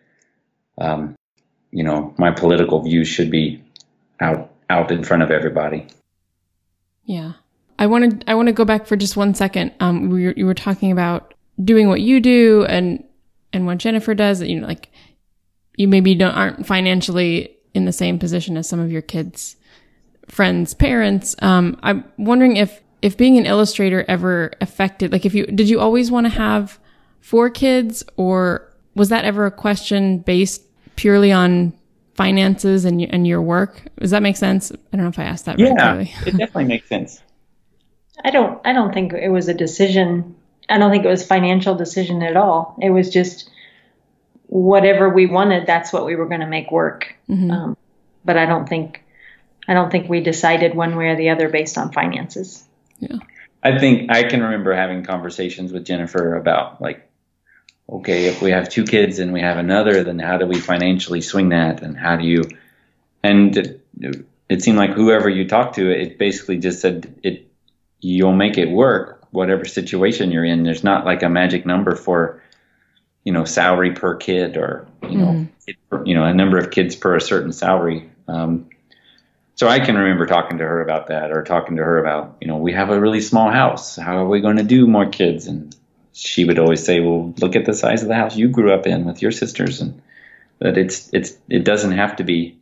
my political views should be out in front of everybody.
Yeah. I want to go back for just 1 second. You were talking about doing what you do and what Jennifer does, like you maybe aren't financially in the same position as some of your kids' friends' parents. I'm wondering if being an illustrator ever affected, like did you always want to have 4 kids, or was that ever a question based purely on finances and your work? Does that make sense? I don't know if I asked that very clearly.
It definitely makes sense.
I don't think it was a decision. I don't think it was a financial decision at all. It was just whatever we wanted, that's what we were going to make work. Mm-hmm. But I don't think we decided one way or the other based on finances.
Yeah.
I think I can remember having conversations with Jennifer about, like, okay, if we have 2 kids and we have another, then how do we financially swing that? And how do you, and it seemed like whoever you talked to, it basically just said you'll make it work, whatever situation you're in. There's not like a magic number for, salary per kid or, a number of kids per a certain salary. So I can remember talking to her about that, or talking to her about, we have a really small house. How are we going to do more kids? And she would always say, well, look at the size of the house you grew up in with your sisters. And that it doesn't have to be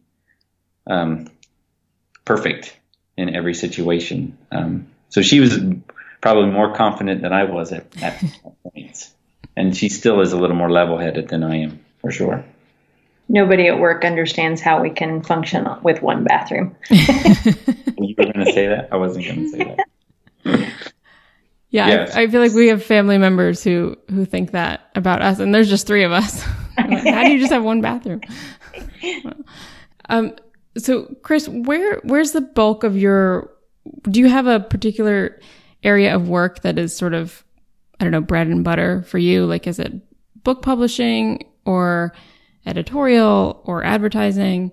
perfect in every situation. So she was probably more confident than I was at points. And she still is a little more level-headed than I am, for sure.
Nobody at work understands how we can function with 1 bathroom.
You were going to say that? I wasn't going to say that.
Yeah, yes. I feel like we have family members who think that about us, and there's just 3 of us. Like, how do you just have 1 bathroom? So Chris, where's the bulk of do you have a particular area of work that is sort of, I don't know, bread and butter for you? Like, is it book publishing or editorial or advertising?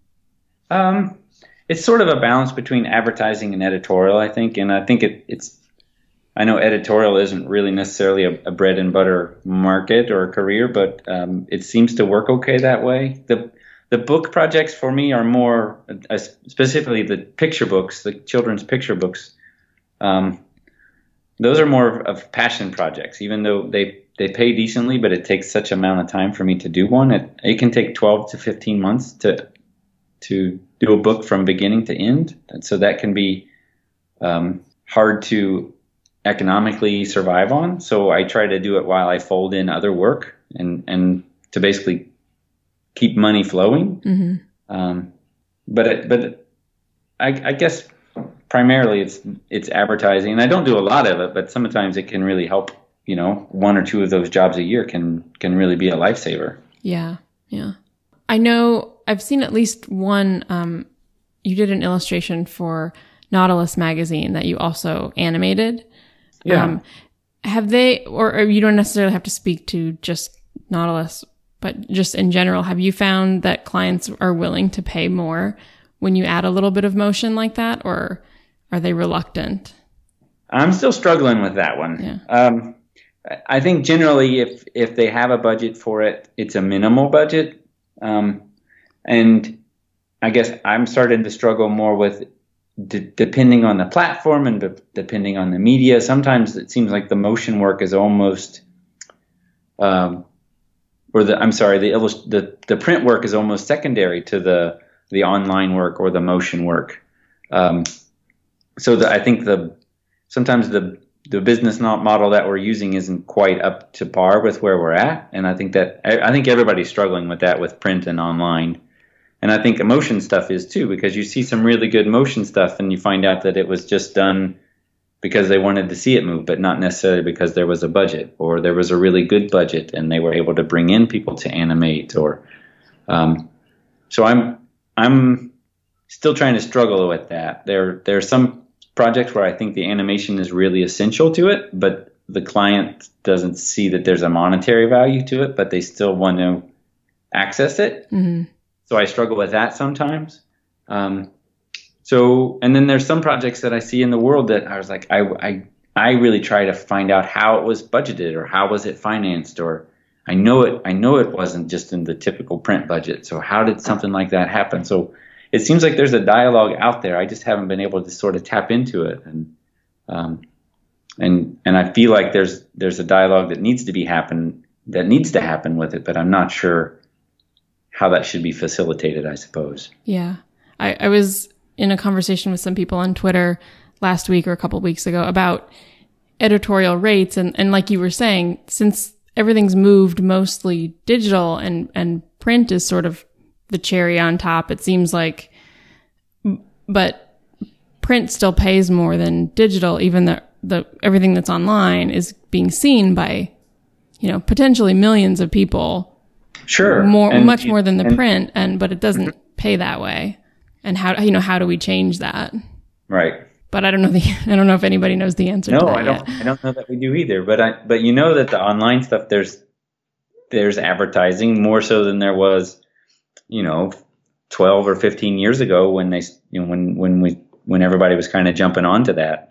It's sort of a balance between advertising and editorial, I think. And I think I know editorial isn't really necessarily a bread and butter market or a career, but it seems to work okay that way. The book projects for me are more, specifically the picture books, the children's picture books. Those are more of passion projects, even though they pay decently, but it takes such amount of time for me to do one. It can take 12 to 15 months to do a book from beginning to end. And so that can be hard to economically survive on. So I try to do it while I fold in other work and to basically keep money flowing. Mm-hmm. But I guess primarily it's advertising, and I don't do a lot of it, but sometimes it can really help. 1 or 2 of those jobs a year can really be a lifesaver.
Yeah. Yeah. I know I've seen at least one, you did an illustration for Nautilus magazine that you also animated.
Yeah.
Have they, or you don't necessarily have to speak to just Nautilus, but just in general, have you found that clients are willing to pay more when you add a little bit of motion like that, or are they reluctant?
I'm still struggling with that one.
Yeah.
I think generally if they have a budget for it, it's a minimal budget. And I guess I'm starting to struggle more with depending on the platform and depending on the media. Sometimes it seems like the motion work is almost, the print work is almost secondary to the online work or the motion work. I think sometimes the business model that we're using isn't quite up to par with where we're at. And I think everybody's struggling with that with print and online. And I think motion stuff is too, because you see some really good motion stuff and you find out that it was just done because they wanted to see it move, but not necessarily because there was a budget or there was a really good budget and they were able to bring in people to animate so I'm still trying to struggle with that. There are some projects where I think the animation is really essential to it, but the client doesn't see that there's a monetary value to it, but they still want to access it. Mm-hmm. So I struggle with that sometimes. And then there's some projects that I see in the world that I was like, I really try to find out how it was budgeted or how was it financed, or I know it wasn't just in the typical print budget. So how did something like that happen? So it seems like there's a dialogue out there. I just haven't been able to sort of tap into it. And I feel like there's a dialogue that needs to happen with it, but I'm not sure how that should be facilitated, I suppose.
Yeah. I was in a conversation with some people on Twitter last week or a couple of weeks ago about editorial rates. And like you were saying, since everything's moved mostly digital and print is sort of the cherry on top, it seems like, but print still pays more than digital, even the everything that's online is being seen by, potentially millions of people.
Sure.
Much more than the print, but it doesn't pay that way. And how do we change that?
Right.
But I don't know if anybody knows the answer to that.
No, I don't know that we do either. But that the online stuff, there's advertising more so than there was, 12 or 15 years ago when when everybody was kind of jumping onto that.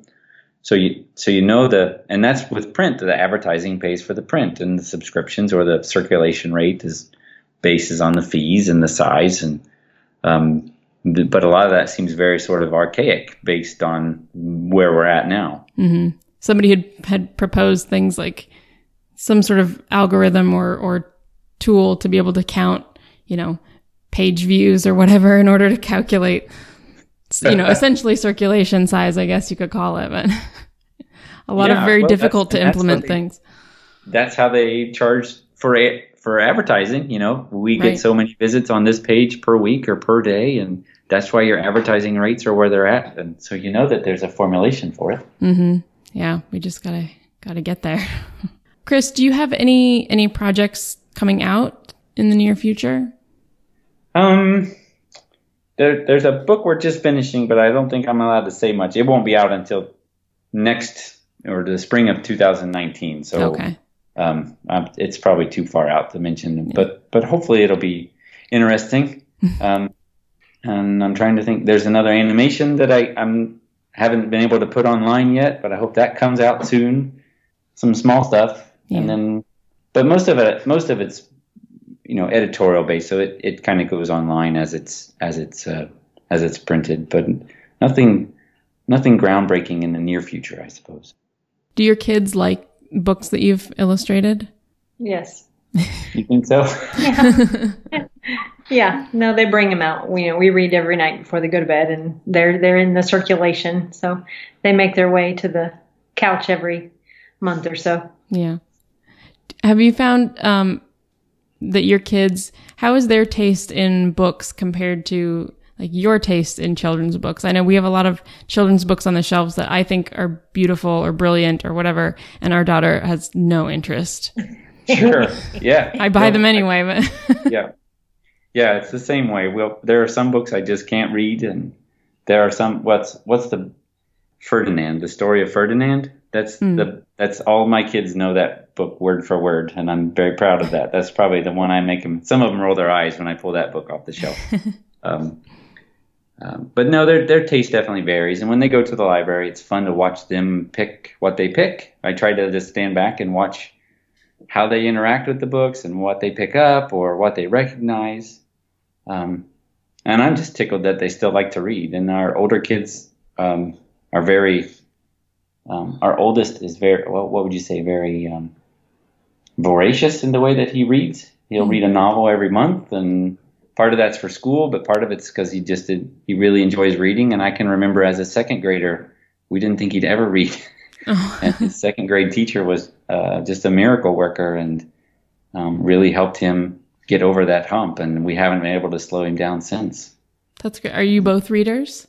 And that's with print, the advertising pays for the print, and the subscriptions or the circulation rate bases on the fees and the size. And, but a lot of that seems very sort of archaic based on where we're at now.
Mm-hmm. Somebody had proposed things like some sort of algorithm or tool to be able to count, page views or whatever in order to calculate, essentially circulation size, I guess you could call it, but a lot of very difficult to implement things.
That's how they charge for advertising. We get so many visits on this page per week or per day, and that's why your advertising rates are where they're at. And so that there's a formulation for it.
Mm-hmm. Yeah, we just gotta get there. Chris, do you have any projects coming out in the near future?
There's a book we're just finishing, but I don't think I'm allowed to say much. It won't be out until the spring of 2019. So
okay.
It's probably too far out to mention, but hopefully it'll be interesting. And I'm trying to think. There's another animation that I haven't been able to put online yet, but I hope that comes out soon. Some small stuff, and then, but most of it's editorial based, so it kind of goes online as it's printed, but nothing groundbreaking in the near future, I suppose.
Do your kids like books that you've illustrated?
Yes.
You think so?
Yeah. Yeah. No, they bring them out. We read every night before they go to bed, and they're in the circulation, so they make their way to the couch every month or so.
Yeah. Have you found that your kids, how is their taste in books compared to like your taste in children's books? I know we have a lot of children's books on the shelves that I think are beautiful or brilliant or whatever, and our daughter has no interest.
Sure. Yeah.
I buy them anyway, but
yeah, it's the same way. There are some books I just can't read, and there are some. What's the Ferdinand? The Story of Ferdinand. That's all my kids know that book word for word, and I'm very proud of that. That's probably the one I make them. Some of them roll their eyes when I pull that book off the shelf. But no, their taste definitely varies, and when they go to the library, it's fun to watch them pick what they pick. I try to just stand back and watch how they interact with the books and what they pick up or what they recognize. And I'm just tickled that they still like to read. And our older kids are very. Our oldest is very, what would you say, very voracious in the way that he reads. He'll read a novel every month, and part of that's for school, but part of it's because he really enjoys reading. And I can remember as a second grader, we didn't think he'd ever read. Oh. And his second grade teacher was just a miracle worker and really helped him get over that hump. And we haven't been able to slow him down since. That's
great. Are you both readers?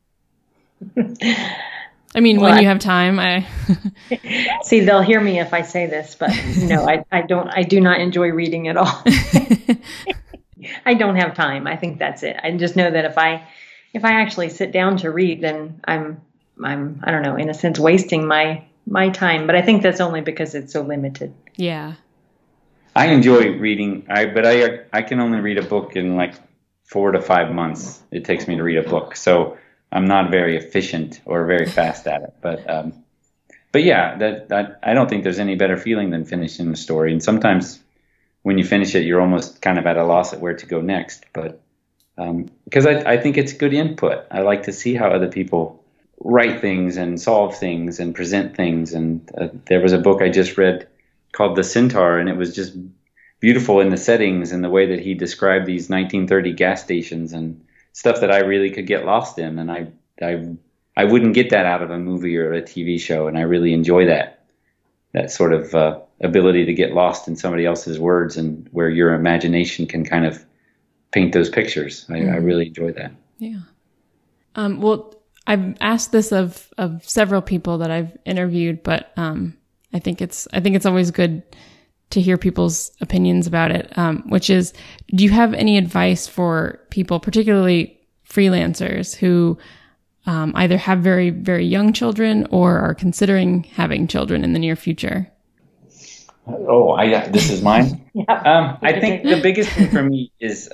I mean, when you have time,
See, they'll hear me if I say this, but no, I don't. I do not enjoy reading at all. I don't have time. I think that's it. I just know that if I actually sit down to read, then I'm I don't know, in a sense, wasting my time. But I think that's only because it's so limited.
Yeah.
I enjoy reading, but I can only read a book in like 4 to 5 months. It takes me to read a book, so I'm not very efficient or very fast at it. But yeah, that I don't think there's any better feeling than finishing a story. And sometimes when you finish it, you're almost kind of at a loss at where to go next. But because I think it's good input. I like to see how other people write things and solve things and present things. And there was a book I just read called The Centaur, and it was just beautiful in the settings and the way that he described these 1930 gas stations and stuff that I really could get lost in. And I wouldn't get that out of a movie or a TV show, and I really enjoy that sort of ability to get lost in somebody else's words and where your imagination can kind of paint those pictures. I really enjoy that.
Yeah. Well, I've asked this of several people that I've interviewed, but I think it's always good to hear people's opinions about it, which is, do you have any advice for people, particularly freelancers who either have very, very young children or are considering having children in the near future?
Oh, this is mine.
Yeah.
I think the biggest thing for me is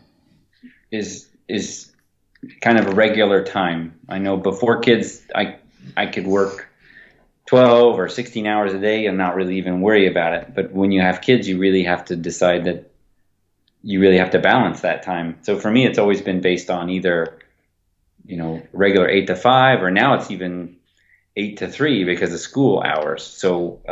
kind of a regular time. I know before kids, I could work 12 or 16 hours a day and not really even worry about it. But when you have kids, you really have to decide that you really have to balance that time. So for me, it's always been based on either, regular 8 to 5, or now it's even 8 to 3 because of school hours. So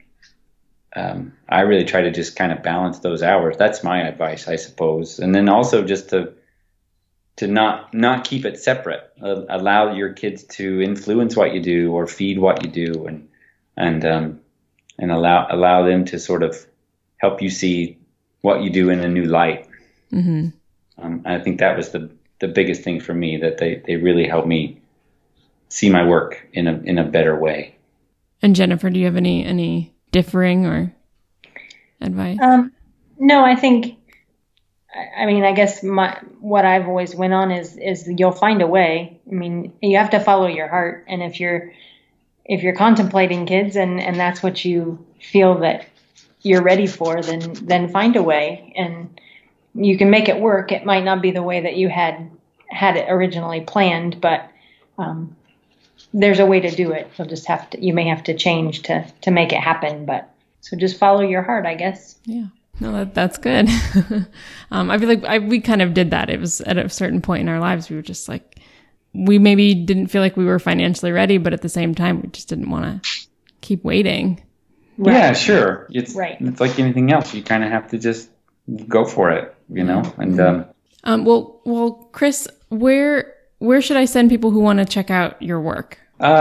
I really try to just kind of balance those hours. That's my advice, I suppose. And then also just to not keep it separate. Allow your kids to influence what you do or feed what you do, and allow them to sort of help you see what you do in a new light. Mm-hmm. I think that was the biggest thing for me, that they really helped me see my work in a better way.
And Jennifer, do you have any differing or advice?
No, I think, I guess what I've always went on is you'll find a way. I mean, you have to follow your heart. And if you're contemplating kids and that's what you feel that you're ready for, then find a way, and you can make it work. It might not be the way that you had it originally planned, but there's a way to do it. You may have to change to make it happen, but so just follow your heart, I guess.
Yeah. No, that's good. I feel like we kind of did that. It was at a certain point in our lives, we were just like, we maybe didn't feel like we were financially ready, but at the same time, we just didn't want to keep waiting.
Right. Yeah, sure. It's like anything else. You kind of have to just go for it, and,
well, Chris, where should I send people who want to check out your work?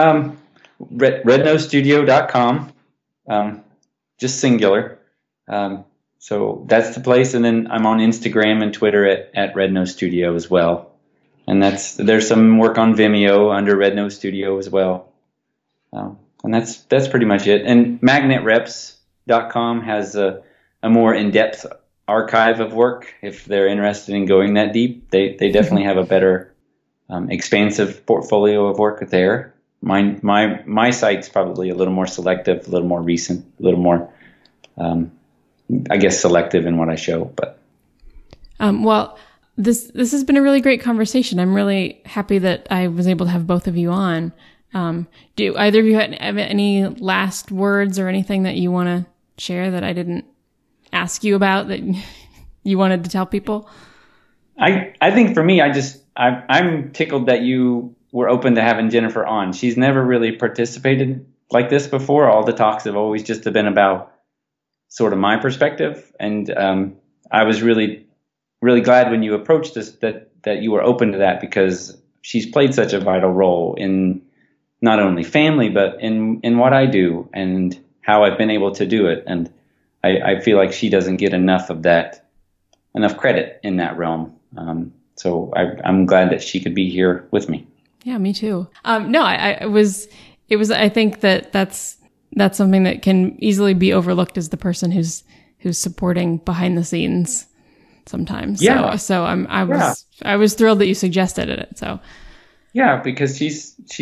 rednosestudio.com, just singular. So that's the place. And then I'm on Instagram and Twitter at Red Nose Studio as well. And there's some work on Vimeo under Red Nose Studio as well. And that's pretty much it. And magnetreps.com has a more in-depth archive of work. If they're interested in going that deep, they definitely have a better expansive portfolio of work there. My site's probably a little more selective, a little more recent, a little more I guess selective in what I show. But
well, this has been a really great conversation. I'm really happy that I was able to have both of you on. Do either of you have any last words or anything that you want to share that I didn't ask you about that you wanted to tell people?
I think for me, I'm tickled that you were open to having Jennifer on. She's never really participated like this before. All the talks have always just been about sort of my perspective. And I was really, really glad when you approached us that you were open to that, because she's played such a vital role in not only family, but in what I do and how I've been able to do it. And I feel like she doesn't get enough credit in that realm. So I'm glad that she could be here with me.
Yeah, me too. No, I think that's something that can easily be overlooked as the person who's supporting behind the scenes sometimes.
Yeah.
So I was thrilled that you suggested it. So.
Yeah, because she's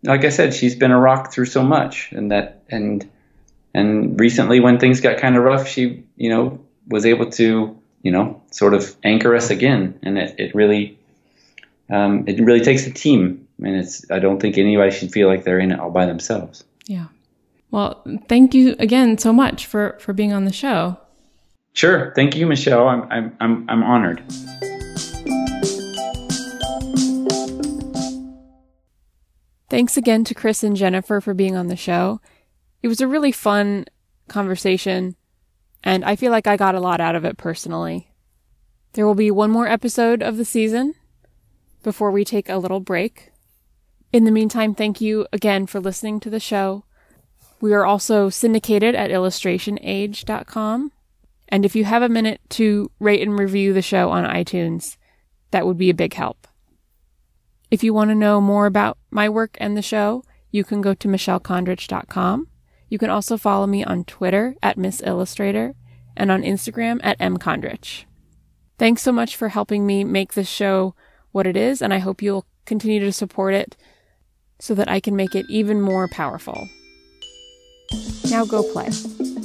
like I said, she's been a rock through so much, and recently when things got kind of rough, she, was able to, sort of anchor us again. And it really takes a team. And I don't think anybody should feel like they're in it all by themselves.
Yeah. Well, thank you again so much for being on the show.
Sure. Thank you, Michelle. I'm honored.
Thanks again to Chris and Jennifer for being on the show. It was a really fun conversation, and I feel like I got a lot out of it personally. There will be one more episode of the season before we take a little break. In the meantime, thank you again for listening to the show. We are also syndicated at illustrationage.com. And if you have a minute to rate and review the show on iTunes, that would be a big help. If you want to know more about my work and the show, you can go to michellecondrich.com. You can also follow me on Twitter at Miss Illustrator and on Instagram at mcondrich. Thanks so much for helping me make this show what it is, and I hope you'll continue to support it so that I can make it even more powerful. Now go play.